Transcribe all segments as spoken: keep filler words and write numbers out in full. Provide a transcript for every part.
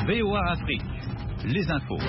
V O A Afrique, les infos.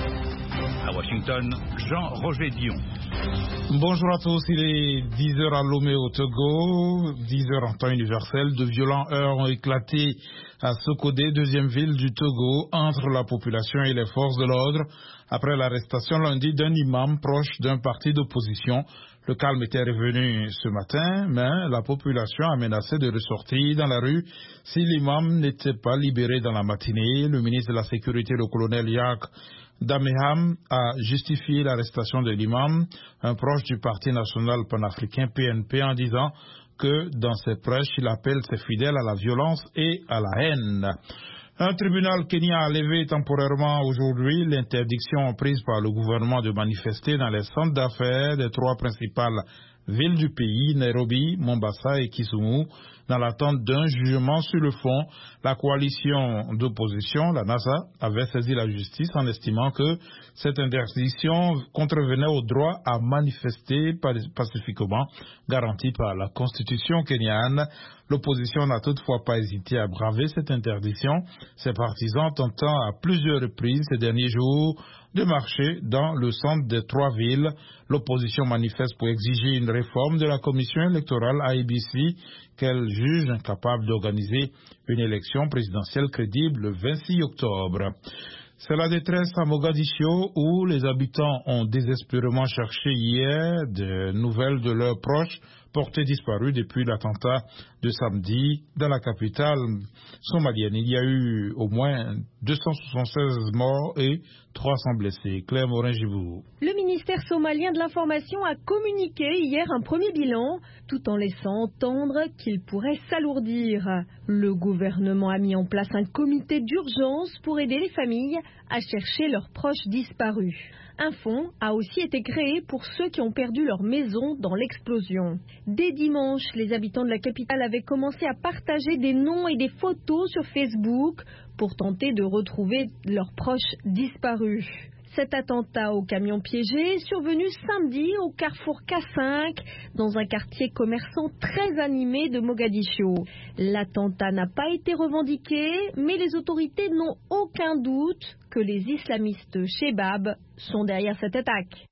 À Washington, Jean-Roger Dion. Bonjour à tous, il est dix heures à Lomé au Togo, dix heures en temps universel. De violents heurts ont éclaté à Sokodé, deuxième ville du Togo, entre la population et les forces de l'ordre, après l'arrestation lundi d'un imam proche d'un parti d'opposition. Le calme était revenu ce matin, mais la population a menacé de ressortir dans la rue si l'imam n'était pas libéré dans la matinée. Le ministre de la Sécurité, le colonel Yak Dameham, a justifié l'arrestation de l'imam, un proche du Parti national panafricain P N P, en disant que dans ses prêches, il appelle ses fidèles à la violence et à la haine. Un tribunal kenyan a levé temporairement aujourd'hui l'interdiction prise par le gouvernement de manifester dans les centres d'affaires des trois principales villes du pays, Nairobi, Mombasa et Kisumu, dans l'attente d'un jugement sur le fond. La coalition d'opposition, la NASA, avait saisi la justice en estimant que cette interdiction contrevenait au droit à manifester pacifiquement, garanti par la Constitution kenyane. L'opposition n'a toutefois pas hésité à braver cette interdiction, ses partisans tentant à plusieurs reprises ces derniers jours de marcher dans le centre des trois villes. L'opposition manifeste pour exiger une réforme de la commission électorale I B C qu'elle juge incapable d'organiser une élection présidentielle crédible le vingt-six octobre. C'est la détresse à Mogadiscio où les habitants ont désespérément cherché hier des nouvelles de leurs proches portés disparus depuis l'attentat de samedi dans la capitale somalienne. Il y a eu au moins deux cent soixante-seize morts et trois cents blessés. Claire Morin-Gibou. Le ministère somalien de l'information a communiqué hier un premier bilan, tout en laissant entendre qu'il pourrait s'alourdir. Le gouvernement a mis en place un comité d'urgence pour aider les familles à chercher leurs proches disparus. Un fonds a aussi été créé pour ceux qui ont perdu leur maison dans l'explosion. Dès dimanche, les habitants de la capitale avaient commencé à partager des noms et des photos sur Facebook pour tenter de retrouver leurs proches disparus. Cet attentat au camion piégé est survenu samedi au carrefour K cinq, dans un quartier commerçant très animé de Mogadiscio. L'attentat n'a pas été revendiqué, mais les autorités n'ont aucun doute que les islamistes Shebab sont derrière cette attaque.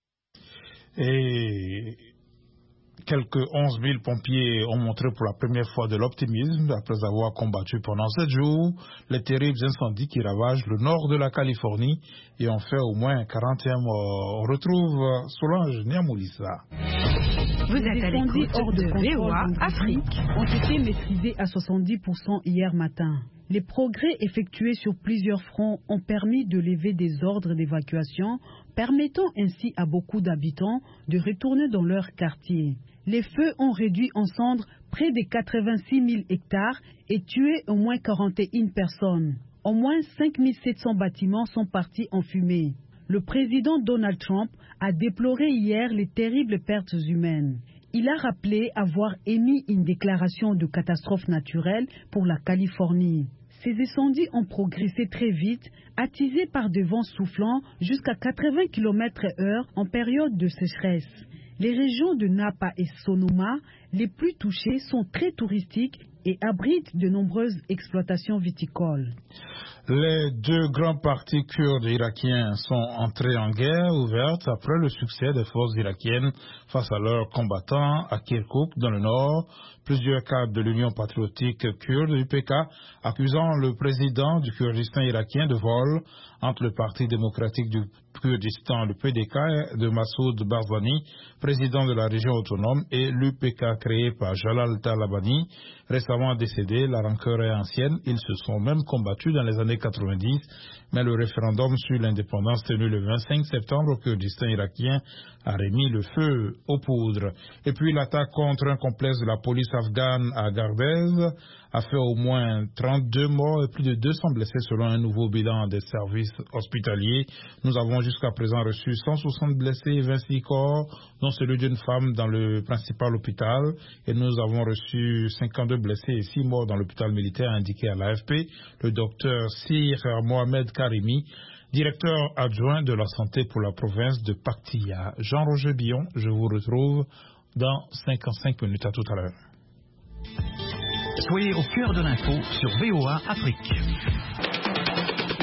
Et quelques onze mille pompiers ont montré pour la première fois de l'optimisme après avoir combattu pendant sept jours les terribles incendies qui ravagent le nord de la Californie et ont fait au moins quarante et un morts. On retrouve Solange Niamoulissa. Vous êtes à l'écoute hors de V O A Afrique. Ont été maîtrisés à soixante-dix pour cent hier matin. Les progrès effectués sur plusieurs fronts ont permis de lever des ordres d'évacuation, permettant ainsi à beaucoup d'habitants de retourner dans leur quartier. Les feux ont réduit en cendres près de quatre-vingt-six mille hectares et tué au moins quarante et une personnes. Au moins cinq mille sept cents bâtiments sont partis en fumée. Le président Donald Trump a déploré hier les terribles pertes humaines. Il a rappelé avoir émis une déclaration de catastrophe naturelle pour la Californie. Ces incendies ont progressé très vite, attisés par des vents soufflant jusqu'à quatre-vingts kilomètres heure en période de sécheresse. Les régions de Napa et Sonoma, les plus touchées, sont très touristiques et abritent de nombreuses exploitations viticoles. Les deux grands partis kurdes irakiens sont entrés en guerre ouverte après le succès des forces irakiennes face à leurs combattants à Kirkouk dans le nord. Plusieurs cadres de l'Union patriotique kurde, U P K, accusant le président du Kurdistan irakien de vol entre le Parti démocratique du Kurdistan, le P D K, de Massoud Barzani, président de la région autonome, et l'U P K créé par Jalal Talabani, récemment décédé. La rancœur est ancienne. Ils se sont même combattus dans les années quatre-vingt-dix, mais le référendum sur l'indépendance tenu le vingt-cinq septembre au Kurdistan irakien a remis le feu aux poudres. Et puis l'attaque contre un complexe de la police afghane à Gardez a fait au moins trente-deux morts et plus de deux cents blessés selon un nouveau bilan des services hospitaliers. Nous avons jusqu'à présent reçu cent soixante blessés et vingt-six corps, dont celui d'une femme dans le principal hôpital. Et nous avons reçu cinquante-deux blessés et six morts dans l'hôpital militaire, indiqué à l'A F P. Le docteur Sir Mohamed Karimi, directeur adjoint de la santé pour la province de Paktia. Jean-Roger Dion, je vous retrouve dans cinquante-cinq minutes. À tout à l'heure. Soyez au cœur de l'info sur V O A Afrique.